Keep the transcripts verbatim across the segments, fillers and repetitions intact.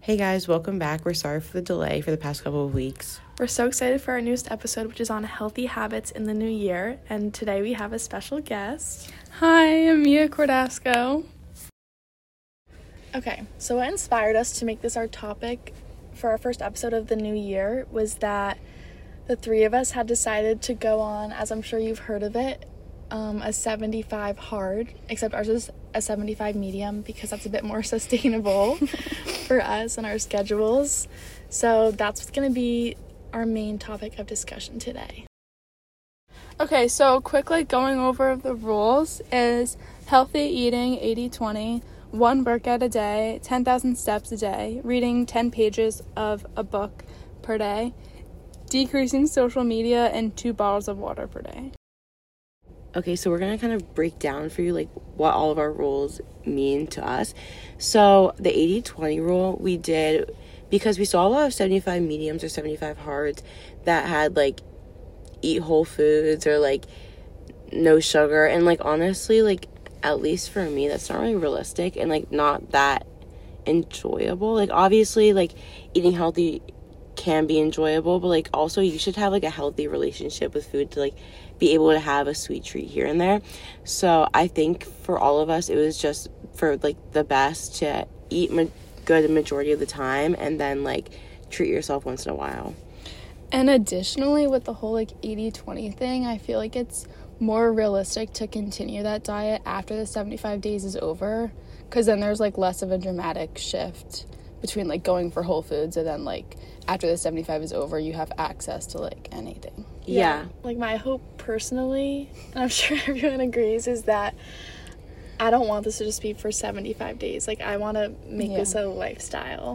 Hey guys, welcome back. We're sorry for the delay for the past couple of weeks. We're so excited for our newest episode, which is on healthy habits in the new year. And today we have a special guest. Hi, I'm Mia Cordasco. Okay, so what inspired us to make this our topic for our first episode of the new year was that the three of us had decided to go on, as I'm sure you've heard of it, um, a seventy-five hard, except ours is a seventy-five medium because that's a bit more sustainable for us and our schedules. So that's what's going to be our main topic of discussion today. Okay, so quick like going over the rules is healthy eating eighty twenty, one workout a day, ten thousand steps a day, reading ten pages of a book per day, decreasing social media, and two bottles of water per day. Okay, so we're going to kind of break down for you like what all of our rules mean to us. So the eighty twenty rule we did because we saw a lot of seventy-five mediums or seventy-five hards that had like eat whole foods or like no sugar, and like honestly, like at least for me, that's not really realistic and like not that enjoyable. Like obviously like eating healthy can be enjoyable, but like also you should have like a healthy relationship with food to like be able to have a sweet treat here and there. So I think for all of us it was just for like the best to eat ma- good majority of the time and then like treat yourself once in a while. And additionally, with the whole like eighty twenty thing, I feel like it's more realistic to continue that diet after the seventy-five days is over, because then there's like less of a dramatic shift between like going for whole foods and then like after the seventy-five is over you have access to like anything. Yeah. yeah. Like my hope personally, and I'm sure everyone agrees, is that I don't want this to just be for seventy-five days. Like I want to make Yeah. this a lifestyle.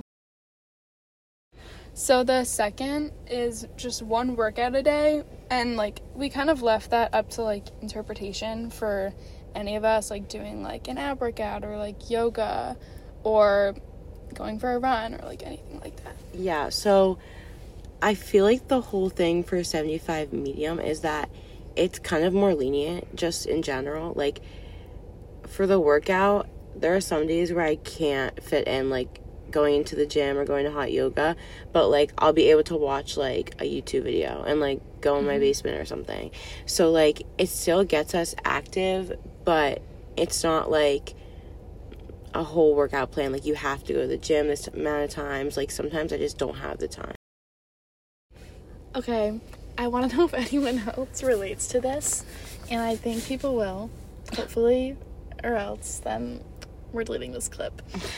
So the second is just one workout a day, and like we kind of left that up to like interpretation for any of us, like doing like an ab workout or like yoga or going for a run or like anything like that. Yeah, so I feel like the whole thing for seventy-five medium is that it's kind of more lenient just in general. Like for the workout, there are some days where I can't fit in like going into the gym or going to hot yoga, but like I'll be able to watch like a YouTube video and like go in my basement or something. So like it still gets us active, but it's not like a whole workout plan. Like you have to go to the gym this amount of times. Like sometimes I just don't have the time. Okay, I want to know if anyone else relates to this, and I think people will, hopefully, or else then we're deleting this clip.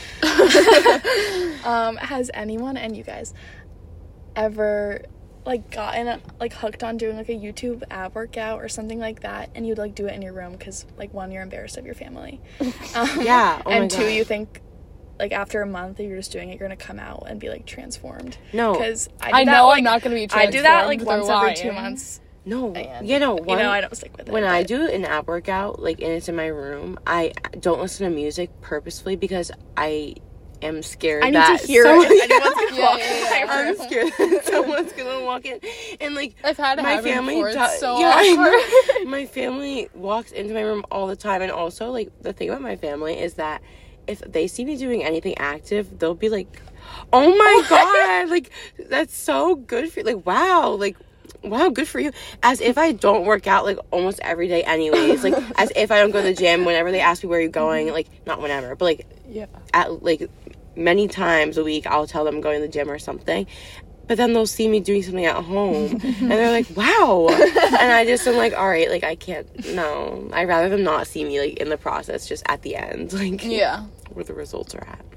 um, has anyone, and you guys, ever like gotten like hooked on doing like a YouTube ab workout or something like that, and you'd like do it in your room because like one, you're embarrassed of your family, um, yeah oh and my two, God. you think like after a month that you're just doing it, you're gonna come out and be like transformed. No, because I, I do know that, like, I'm not gonna be I transformed. do that like They're once every lying. two months. no And, you know one, you know I don't stick with it. when I but- do an ab workout like and it's in my room, I don't listen to music purposefully because I am scared I need that to hear someone, it. Anyone's gonna Yeah, walk yeah, in yeah. my I'm room. scared that someone's gonna walk in and like I've had it my happen family before. does It's so yeah, I awkward. know. My family walks into my room all the time, and also like the thing about my family is that if they see me doing anything active, they'll be like, oh my God, like that's so good for you, like wow, like wow, good for you, as if I don't work out like almost every day anyways, like as if I don't go to the gym whenever they ask me where you're going, like not whenever, but like Yeah. at like many times a week I'll tell them I'm going to the gym or something, but then they'll see me doing something at home and they're like wow, and I just am like all right, like I can't, no, I'd rather them not see me like in the process, just at the end, like Yeah. where the results are at.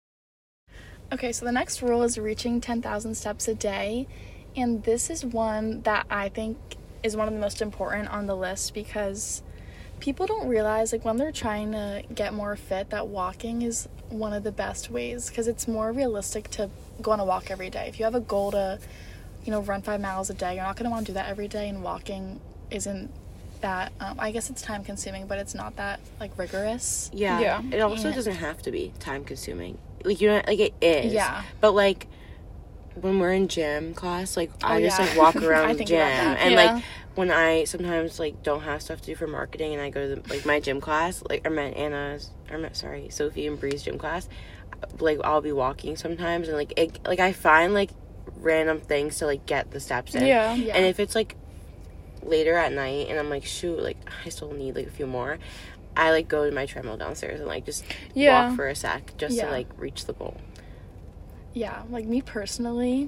Okay, so the next rule is reaching ten thousand steps a day. And this is one that I think is one of the most important on the list because people don't realize, like, when they're trying to get more fit, that walking is one of the best ways because it's more realistic to go on a walk every day. If you have a goal to, you know, run five miles a day, you're not going to want to do that every day, and walking isn't that, um, I guess it's time consuming, but it's not that, like, rigorous. Yeah, Yeah. it also And- doesn't have to be time consuming, like you know, like it is, Yeah. but like when we're in gym class, like I Oh, just yeah. like walk I around the think gym, about that. and Yeah. like when I sometimes like don't have stuff to do for marketing, and I go to the, like my gym class, like or met Anna's, or met sorry Sophie and Bree's gym class, like I'll be walking sometimes, and like it, like I find like random things to like get the steps in. Yeah. Yeah. And if it's like later at night and I'm like, shoot, like I still need like a few more, I like go to my treadmill downstairs and like just Yeah. walk for a sec just Yeah. to like reach the goal. Yeah, like me personally,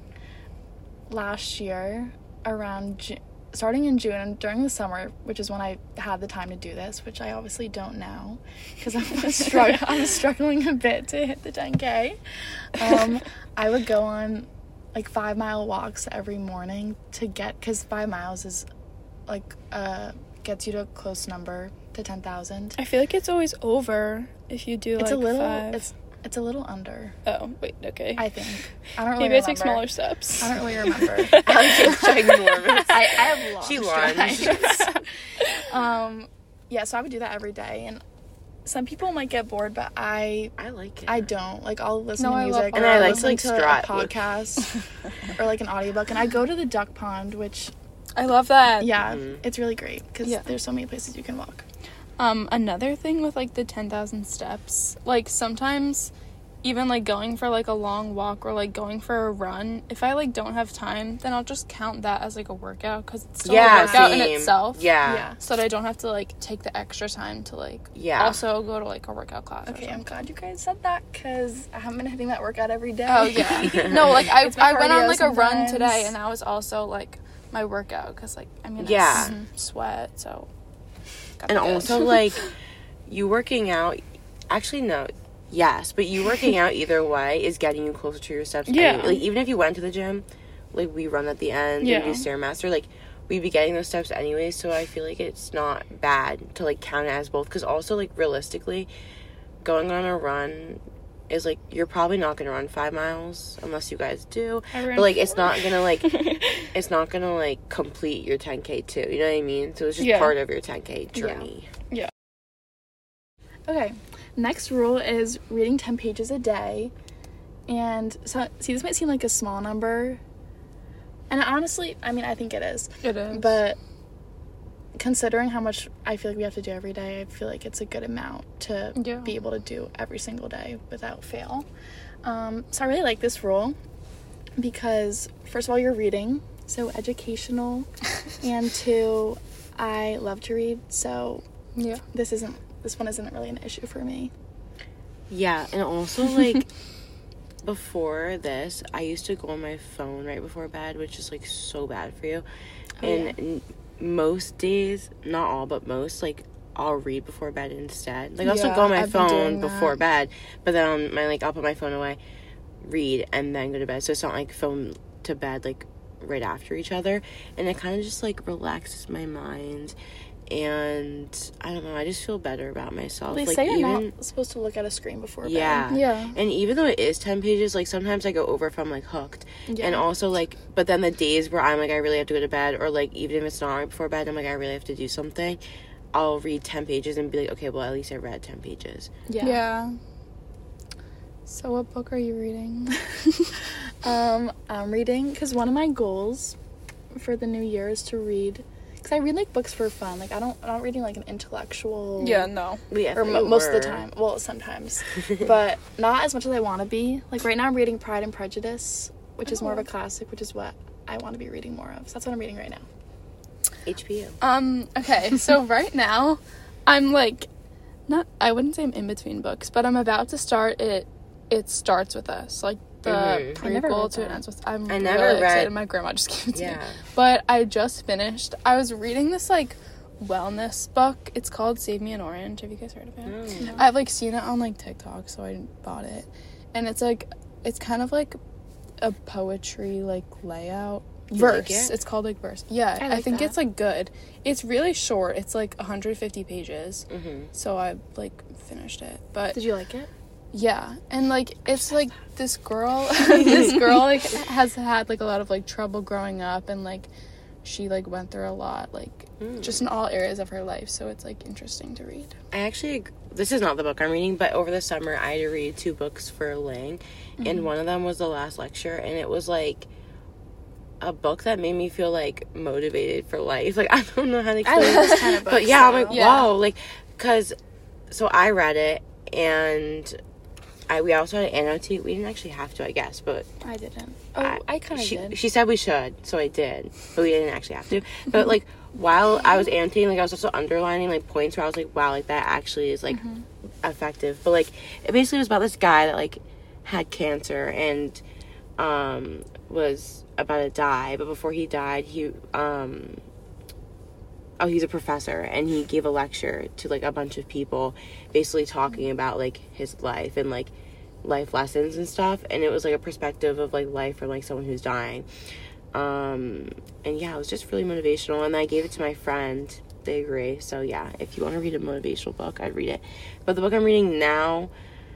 last year around Ju- starting in June and during the summer, which is when I had the time to do this, which I obviously don't now because I'm strugg- I'm struggling a bit to hit the ten K. Um, I would go on like five mile walks every morning to get, because five miles is like uh gets you to a close number to ten thousand. I feel like it's always over if you do It's like a little five. it's it's a little under, Oh, wait, okay. I think. I don't really Maybe I remember. take smaller steps. I don't really remember. It's ginormous. I, I have long She strides. lunged. um, yeah, so I would do that every day, and some people might get bored, but I I like it. I don't. Like, I'll listen No, to I love music, And or I I'll like to, listen like, to strut a with- podcast or like an audiobook, and I go to the duck pond, which I love that. yeah, Mhm. it's really great because Yeah. there's so many places you can walk. Um, another thing with like the ten thousand steps, like sometimes even like going for like a long walk or like going for a run, if I like don't have time, then I'll just count that as like a workout because it's still yeah, a workout in same. itself. Yeah. Yeah. So that I don't have to like take the extra time to like Yeah. also go to like a workout class. or Okay, I'm something. glad you guys said that because I haven't been hitting that workout every day. Oh yeah. No, like I It's my I went on cardio like a run sometimes. today, and that was also like my workout because like I'm gonna Yeah. s- sweat. So. gotta And be good. also like you working out, actually no, yes, but you working out either way is getting you closer to your steps. Yeah. anyway. Like even if you went to the gym, like we run at the end Yeah. and do Stairmaster, like we'd be getting those steps anyway. So I feel like it's not bad to like count it as both, because also like realistically, going on a run is like you're probably not gonna run five miles unless you guys do. I ran But like it's four. not gonna like it's not gonna like complete your ten K too. You know what I mean? So it's just Yeah. part of your ten K journey. Okay, next rule is reading ten pages a day. And so, see, this might seem like a small number. And honestly, I mean, I think it is. It is. But considering how much I feel like we have to do every day, I feel like it's a good amount to Yeah. be able to do every single day without fail. Um, so I really like this rule because, first of all, you're reading, so educational. And two, I love to read, so yeah. this isn't this one isn't really an issue for me. Yeah, and also like before this, I used to go on my phone right before bed, which is like so bad for you. Oh, and yeah. n- most days, not all, but most, like I'll read before bed instead. Like I'll still Yeah, go on my I've been phone doing before that. bed, but then on my like I'll put my phone away, read, and then go to bed. So it's not like phone to bed like right after each other, and it kind of just like relaxes my mind. And I don't know, I just feel better about myself. They like say you're even not supposed to look at a screen before yeah. bed. Yeah. And even though it is ten pages, like sometimes I go over if I'm like hooked. Yeah. And also like, but then the days where I'm like, I really have to go to bed, or like even if it's not right before bed, I'm like, I really have to do something, I'll read ten pages and be like, okay, well at least I read ten pages. Yeah. Yeah. So what book are you reading? Um, I'm reading because one of my goals for the new year is to read. Because I read like books for fun. Like I don't, I'm not reading like an intellectual. Yeah, no. Yeah, Or mo- most of the time. Well, sometimes, but not as much as I want to be. Like right now, I'm reading Pride and Prejudice, which is more of a classic, which is what I want to be reading more of. So that's what I'm reading right now. H P O. Um, okay, so right now I'm like not I wouldn't say I'm in between books, but I'm about to start it it starts with us. Like the Mhm. I never prequel read to it that. ends with I'm I really never excited. read- My grandma just gave it to Yeah. me. But I just finished. I was reading this like wellness book. It's called Save Me an Orange. Have you guys heard of it? No. I've like seen it on like TikTok, so I bought it. And it's like it's kind of like a poetry like layout. You Verse. like it? It's called like verse. Yeah, I I, like think that. it's like good. It's really short. It's like one hundred fifty pages. Mm-hmm. So I like finished it. But Did you like it? yeah, and like it's like this girl this girl like has had like a lot of like trouble growing up, and like she like went through a lot like Mm. just in all areas of her life, so it's like interesting to read. I actually, ag- this is not the book I'm reading, but over the summer I had to read two books for Ling, Mm-hmm. and one of them was The Last Lecture, and it was like a book that made me feel like motivated for life. Like I don't know how to I explain love it, this kind of book. but yeah, I'm like Yeah. whoa, like because so I read it and I, we also had to annotate. We didn't actually have to, I guess, but I didn't. Oh, I, I kind of she, did. She said we should, so I did, but we didn't actually have to. But like while I was annotating, like I was also underlining like points where I was like, wow, like that actually is like mm-hmm. effective. But like it basically was about this guy that like had cancer and um was about to die, but before he died, he um oh he's a professor, and he gave a lecture to like a bunch of people basically talking about like his life and like life lessons and stuff, and it was like a perspective of like life from like someone who's dying. Um and yeah, it was just really motivational, and I gave it to my friend. They agree. So yeah, if you want to read a motivational book, I'd read it. But the book I'm reading now,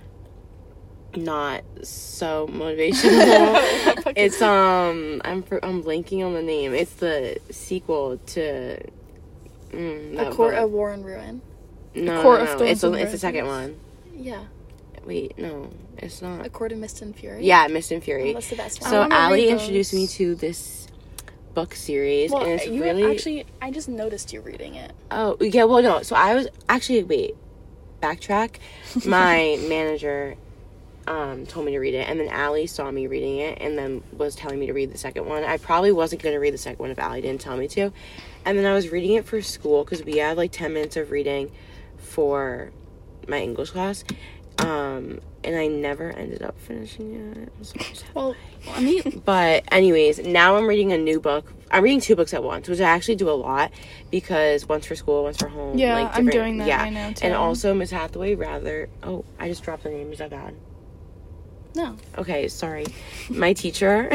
not so motivational. It's um I'm I'm blanking on the name. It's the sequel to mm, A Court of War and Ruin. No, A Court no, of no. Thorns It's the, and it's the Roses. second one. Yeah. Wait, no, it's not. A Court of Mist and Fury. Yeah, Mist and Fury. Oh, that's the best one. So I wanna Allie read introduced me those. to this book series, Well, and it's you really actually, I just noticed you reading it. oh yeah. Well, no. So I was actually wait, backtrack. My manager um told me to read it, and then Allie saw me reading it and then was telling me to read the second one. I probably wasn't going to read the second one if Allie didn't tell me to. And then I was reading it for school because we had like ten minutes of reading for my English class, um and I never ended up finishing it. I'm so sad. Well, I mean, But anyways, now I'm reading a new book. I'm reading two books at once, which I actually do a lot because one's for school, one's for home. Yeah, like I'm different- doing that yeah. right now, too. And also Miss Hathaway rather oh, I just dropped the name, is that bad? no. Okay, sorry. My teacher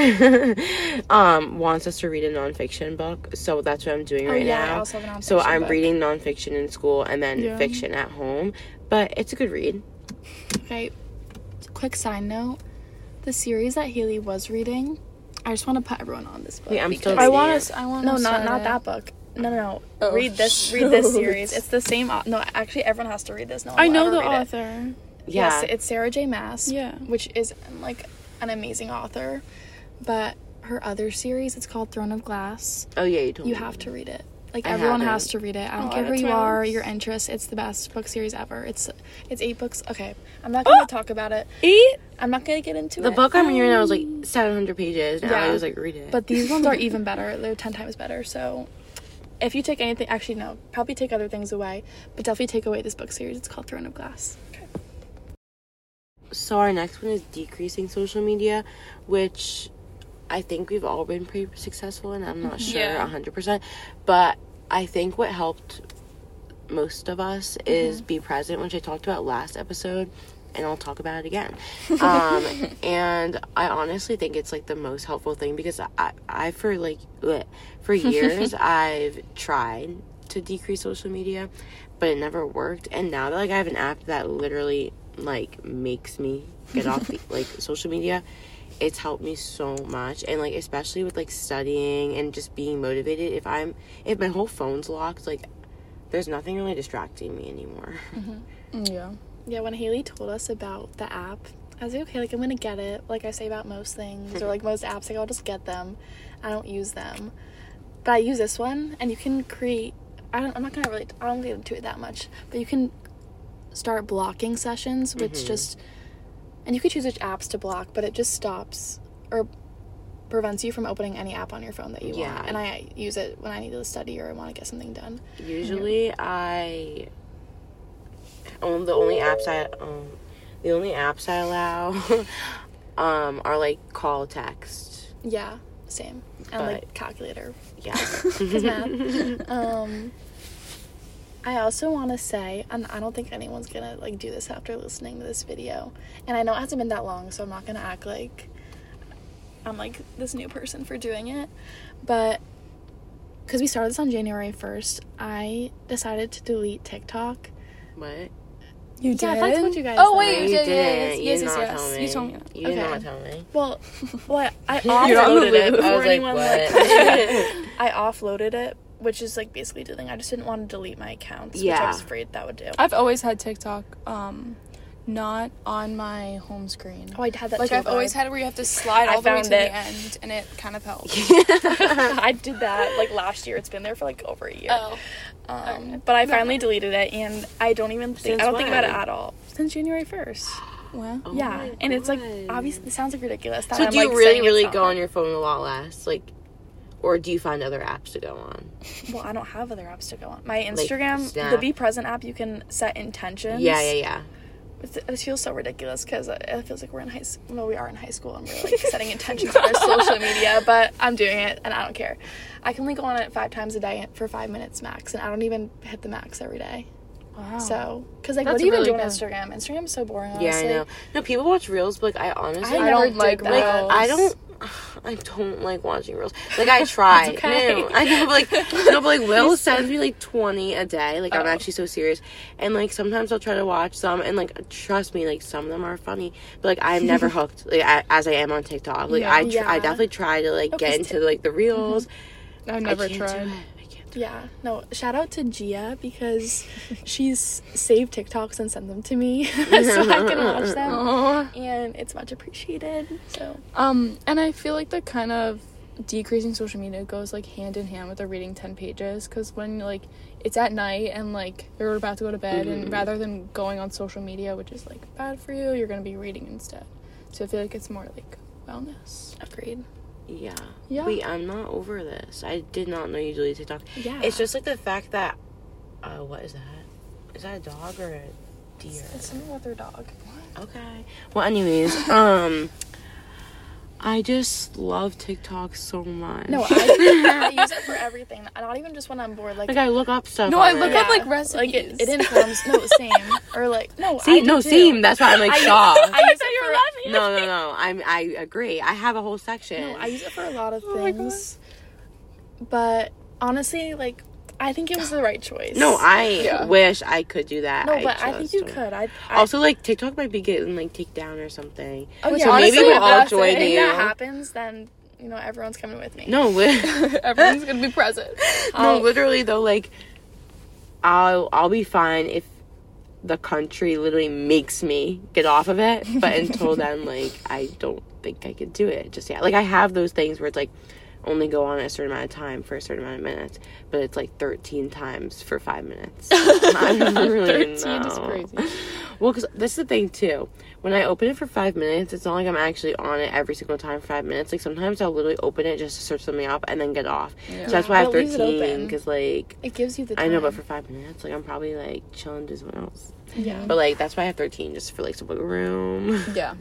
um wants us to read a nonfiction book, so that's what I'm doing Oh, right yeah, I now. also have a nonfiction So I'm book. reading nonfiction in school and then Yeah. fiction at home, but it's a good read. Okay, quick side note. The series that Haley was reading, I just want to put everyone on this book. Wait, I'm still because- I reading want it. to. I want No, not not that book. No, no, no. Oh, read this. Read this shoot. series. It's the same. au- No, actually, everyone has to read this. No one I will know ever the read it. author. Yeah. Yes, it's Sarah J. Maas. Yeah. Which is like an amazing author, but her other series, it's called Throne of Glass. Oh yeah, you told You me. have to read it. Like I everyone haven't. has to read it. I don't Oh, care who that's you my are, list. your interests. It's the best book series ever. It's it's eight books. Okay, I'm not gonna Oh! talk about it. Eight. I'm not gonna get into The it. book I'm reading now is like seven hundred pages, and Yeah. I was like, read it. But these ones are even better. They're ten times better. So if you take anything, actually no, probably take other things away, but definitely take away this book series. It's called Throne of Glass. Okay. So our next one is decreasing social media, which I think we've all been pretty successful in. I'm not sure Yeah. one hundred percent. But I think what helped most of us is be present, which I talked about last episode, and I'll talk about it again. Um, and I honestly think it's like the most helpful thing because I, I for like, bleh, for years, I've tried to decrease social media, but it never worked. And now that like I have an app that literally like makes me get off the, like social media, it's helped me so much. And like especially with like studying and just being motivated, if I'm if my whole phone's locked, like there's nothing really distracting me anymore. Yeah. Yeah, when Haley told us about the app, I was like, okay, like I'm gonna get it. Like I say about most things or like most apps, like I'll just get them. I don't use them, but I use this one, and you can create. I don't. I'm not gonna really. I don't get into it that much, but you can start blocking sessions, which Mhm. just, and you could choose which apps to block, but it just stops or prevents you from opening any app on your phone that you Yeah. want. And I use it when I need to study or I want to get something done. Usually I um, the only apps I um, the only apps I allow um are like call, text. Yeah, same. And But- like calculator. Yeah. It's math. um, I also want to say, and I don't think anyone's gonna like do this after listening to this video, and I know it hasn't been that long, so I'm not gonna act like I'm like this new person for doing it, but because we started this on January first, I decided to delete TikTok. What? You Yeah, I thought I told you guys Oh that. wait, No, you you did. didn't. Yes, You yes, did yes. not yes. tell me. You told me that. You did Okay. not tell me. Well, well, I You're on the offloaded it loop. I before was like, anyone like. what? I offloaded it, which is like basically deleting. I just didn't want to delete my accounts, which Yeah. I was afraid that would do. I've always had TikTok, um, not on my home screen. Oh, I had that Like too. I've always had it where you have to slide I all the way found to the it. end, and it kind of helps. I did that like last year. It's been there for like over a year. Oh, Um, okay. but I No. finally deleted it, and I don't even think Since I don't think about it when? at all since January first. Wow. Oh yeah, my and it's like God. obviously it sounds like ridiculous. That So I'm, do you like, really, saying it's really not go hard. on your phone a lot less? Like, or do you find other apps to go on? Well, I don't have other apps to go on. My Like Instagram, Snap? the Be Present app, you can set intentions. Yeah, yeah, yeah. It, it feels so ridiculous because it feels like we're in high school. Well, we are in high school and we're like setting intentions on our social media, but I'm doing it and I don't care. I can only go on it five times a day for five minutes max, and I don't even hit the max every day. Wow. So, because like, That's what do you even really do on good. Instagram? Instagram's so boring. Yeah, I honestly. know. No, people watch Reels, but like, I honestly... I I never don't like did that. Like, Reels. I don't... I don't like watching Reels. Like, I try. It's okay. No, I know, but like, no, but like, Will sends me like twenty a day. Like, I'm Oh. actually so serious. And like, sometimes I'll try to watch some, and like, trust me, like, some of them are funny. But like, I'm never hooked, like, I, as I am on TikTok. Like, Yeah. I, tr- Yeah. I definitely try to like Oh, get 'cause into like the Reels. I I never can't tried. do it. I can't do Yeah, no, shout out to Gia because she's saved TikToks and sent them to me so I can watch them. Aw. And it's much appreciated. So, Um, and I feel like the kind of decreasing social media goes like hand in hand with the reading ten pages, because when like it's at night and like you're about to go to bed, Mhm. and rather than going on social media, which is like bad for you, you're gonna be reading instead. So I feel like it's more like wellness. agreed. Yeah. Yeah. Wait, I'm not over this. I did not know you deleted TikTok. Yeah. It's just like the fact that, uh, what is that? Is that a dog or a deer? It's something with her dog. Okay. Well, anyways, um, I just love TikTok so much. No, I, I use it for everything. Not even just when I'm bored. Like, like I look up stuff. No, on I look it. up, like, Like it, recipes. it informs. No, same. Or like, no, I See, do no, too. same. That's why I'm like I, shocked. I use it for, no, no, no. I'm. I agree. I have a whole section. No, I use it for a lot of Oh my things. But honestly, like, I think it was the right choice. no, I Yeah. wish I could do that. No, but I, think just you don't. could. I, I Also, like TikTok might be getting like taken down or something. oh, so maybe honestly, we'll if all that's- join if you. that happens, then you know everyone's coming with me. No, li- Everyone's gonna be present. no, Oh. literally though, like I'll I'll be fine if the country literally makes me get off of it. But until then, like I don't think I could do it just yet. Like I have those things where it's like only go on a certain amount of time for a certain amount of minutes, but it's like thirteen times for five minutes. I don't really thirteen is know. crazy. Well, because this is the thing too. When I open it for five minutes, it's not like I'm actually on it every single time for five minutes. Like sometimes I'll literally open it just to search something up and then get off. Yeah. So that's why I have But it leaves it thirteen. open. Because like It gives you the time. I know, but for five minutes, like I'm probably like chilling doing something else. yeah. But like that's why I have thirteen, just for like some wiggle room. Yeah.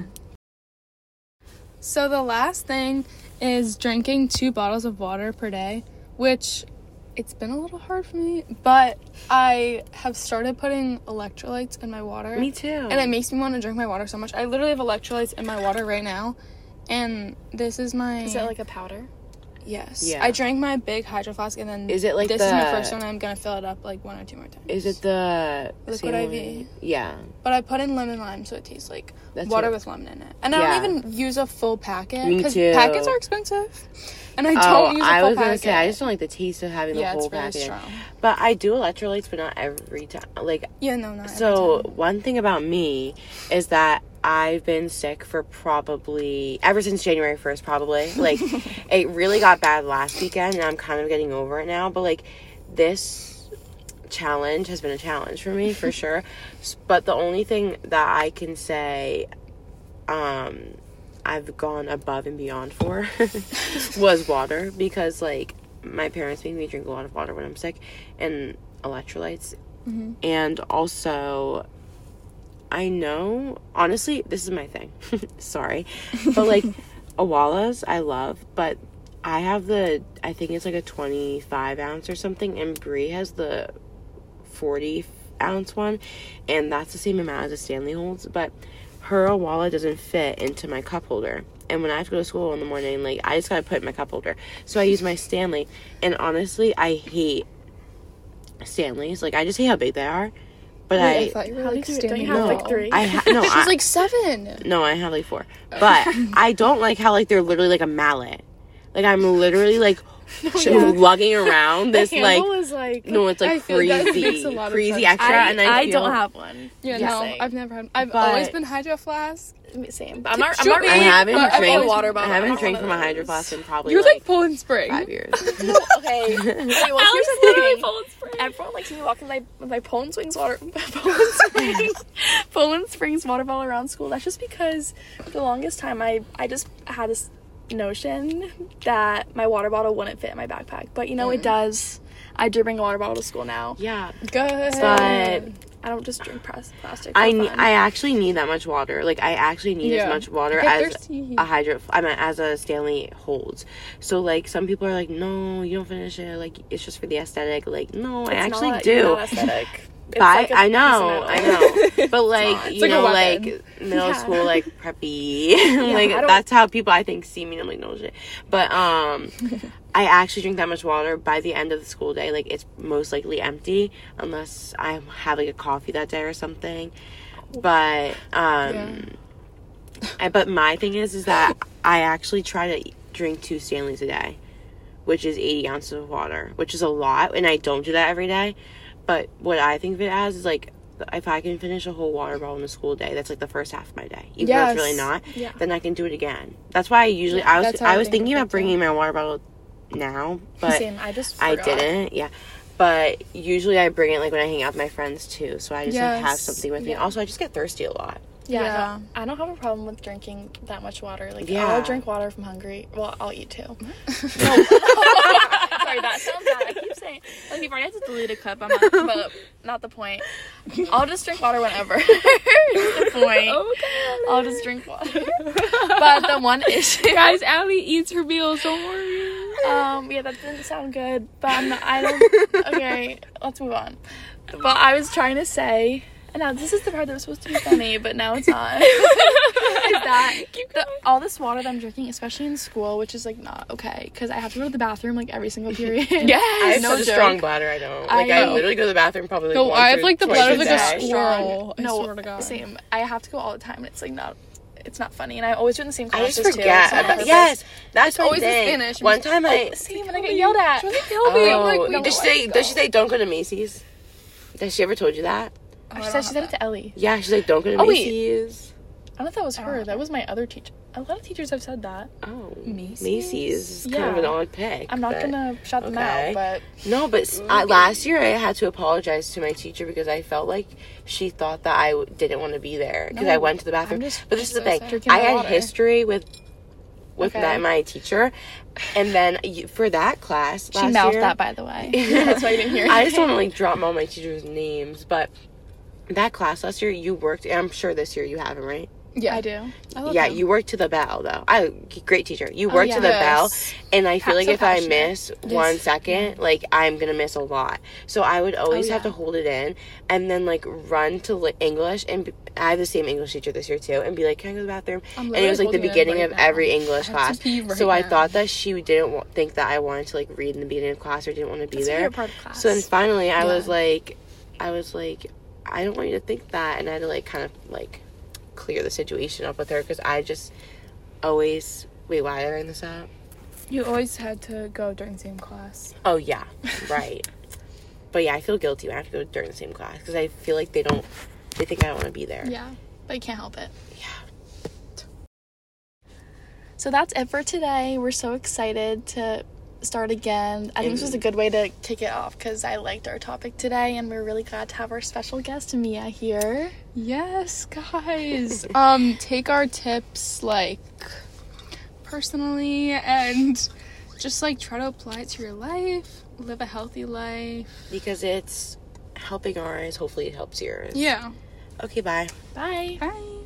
So the last thing is drinking two bottles of water per day, which it's been a little hard for me, but I have started putting electrolytes in my water. Me too. And it makes me want to drink my water so much. I literally have electrolytes in my water right now. And this is my... Is it like a powder? Yes. Yeah. I drank my big hydro flask, and then Is it like this is my the- first one. I'm going to fill it up like one or two more times. Is it the Liquid same I V? way? Yeah. But I put in lemon lime, so it tastes like That's water what- with lemon in it. And I Yeah. don't even use a full packet. Me Because too. packets are expensive. And I don't Oh, use a full I was packet. gonna say I just don't like the taste of having the yeah, whole it's really packet. strong. But I do electrolytes, but not every time. Like Yeah, no, not every So time. one thing about me is that I've been sick for probably ever since January first, probably. Like it really got bad last weekend and I'm kind of getting over it now, but like this challenge has been a challenge for me for sure. S- But the only thing that I can say um I've gone above and beyond for was water, because like my parents make me drink a lot of water when I'm sick, and electrolytes. Mm-hmm. And also, I know, honestly, this is my thing. Sorry. But like, Awalas, I love, but I have the, I think it's like a twenty-five ounce or something, and Brie has the forty ounce one, and that's the same amount as a Stanley holds, but her Awala doesn't fit into my cup holder. And when I have to go to school in the morning, like, I just gotta put it in my cup holder. So I use my Stanley, and honestly, I hate Stanleys. Like, I just hate how big they are. But Wait, I, I, thought you were How like did you- don't standing you have, tall. like, three? I ha- no, She's I, like seven. no, I have like four. But I don't like how like they're literally like a mallet. Like I'm literally like sh- yeah. lugging around this the like handle is like no, it's I like feel that crazy, makes a lot of crazy sense. extra, I, and I, I feel, don't have one. Yeah, Just no, saying. I've never had. I've But- always been Hydro Flask, Same. But I'm not. I'm not Shoot me. really. I haven't but I drank. have a water bottle. I haven't don't drank wanna from a lose. Hydro Flask in probably You're like, like Poland Spring. five years. No, okay. Okay, well, here's the thing. Everyone likes me walking my my Poland Springs water Poland Springs Poland Springs water bottle around school. That's just because for the longest time I I just had this notion that my water bottle wouldn't fit in my backpack, but you know Mm. it does. I do bring a water bottle to school now. Yeah, Good. but I don't just drink press plastic. I for ne- fun. I actually need that much water. Like I actually need Yeah. as much water I get as thirsty. a hydro. I mean, as a Stanley holds. So like some people are like, no, you don't finish it. Like it's just for the aesthetic. Like no, I It's actually not- do. not aesthetic. It's But like a I piece know, of I metal. know. But like not. It's you like a know, weapon. like middle Yeah. school, like preppy. like I don't- that's how people I think see me. And I'm like, no shit. But um, I actually drink that much water by the end of the school day. Like it's most likely empty unless I have like a coffee that day or something. But um, Yeah. I, but my thing is, is that I actually try to drink two Stanleys a day, which is eighty ounces of water, which is a lot, and I don't do that every day. But what I think of it as is like, if I can finish a whole water bottle in a school day, that's like the first half of my day. Even though it's really Yes. not, Yeah. then I can do it again. That's why I usually, Yeah, I was, that's how I I was think thinking of it about bringing my water bottle now, but Same. I just I forgot. didn't. Yeah. But usually I bring it like when I hang out with my friends too. So I just like have Yes. something with me. Yeah. Also, I just get thirsty a lot. Yeah, Yeah. I, don't, I don't have a problem with drinking that much water. Like, Yeah. I'll drink water if I'm hungry. Well, I'll eat too. No. Sorry, that sounds bad. I keep saying, like, you've already had to delete a clip. I'm not, but not the point. I'll just drink water whenever. That's the point. Okay. I'll just drink water. But the one issue, Guys, Allie eats her meals. Don't worry. um, yeah, that didn't sound good. But I'm not, I don't. Okay, let's move on. But I was trying to say. And now this is the part that was supposed to be funny, but now it's not. Is that the, all this water that I'm drinking, especially in school, which is like not okay, because I have to go to the bathroom like every single period. Yes. I have No such a joke. strong bladder. I don't. Like I, I know. literally go to the bathroom probably. Like, No, once I have or like the twice bladder a of like a day. squirrel. I No, swear to God. same. I have to go all the time, and it's like not. It's not funny, and I always do in the same I classes just too. forget. It's not on purpose. Yes, that's my always in thing. Spanish. One time I. Same, and I get yelled at. Oh, Like, we does she don't say? Does she say don't go to Macy's? Has she ever told you that? She said she said it to Ellie. Yeah, she's like don't go to Oh, wait. Macy's. I don't know if that was I her. don't That was my other teacher. A lot of teachers have said that. Oh, Macy's? Macy's is kind of Yeah. an odd pick. I'm not but- gonna shout them okay. out, but No, but s- I, last year I had to apologize to my teacher because I felt like she thought that I w- didn't want to be there because I No, went to the bathroom. I'm just But this is the so thing: sad. Drinking I my had water. history with with Okay. that my teacher, and then y- for that class, she last mouthed year, that, by the way. That's why you didn't hear. I just anything. don't want to like drop all my teachers' names, but that class last year you worked. And I'm sure this year you haven't, right? Yeah. I do. I love Yeah, them. you worked to the bell though. I great teacher. You Oh, worked yeah. to the bell, Yes. and I feel Pa- like so if I passionate. miss one second, like I'm gonna miss a lot. So I would always Oh, have to yeah. hold it in, and then like run to li- English. And b- I have the same English teacher this year too, and be like, "Can I go to the bathroom?" I'm And it was like the literally holding it in beginning right of now. every English I have class. to pee right so I now. thought that she didn't wa- think that I wanted to like read in the beginning of class or didn't want to be That's a there. favorite part of class. So then finally, I was Yeah. like, I was like, I don't want you to think that, and I had to like kind of like clear the situation up with her because I just always wait. Why did I bring this up? You always had to go during the same class. Oh yeah, right. But yeah, I feel guilty when I have to go during the same class because I feel like they don't. They think I don't want to be there. Yeah. But you can't help it. Yeah. So that's it for today. We're so excited to start again. I think this was a good way to kick it off because I liked our topic today, and we're really glad to have our special guest Mia here. Yes, guys. um, take our tips like personally and just like try to apply it to your life. Live a healthy life. Because it's helping ours. Hopefully, it helps yours. Yeah. Okay. Bye. Bye. Bye.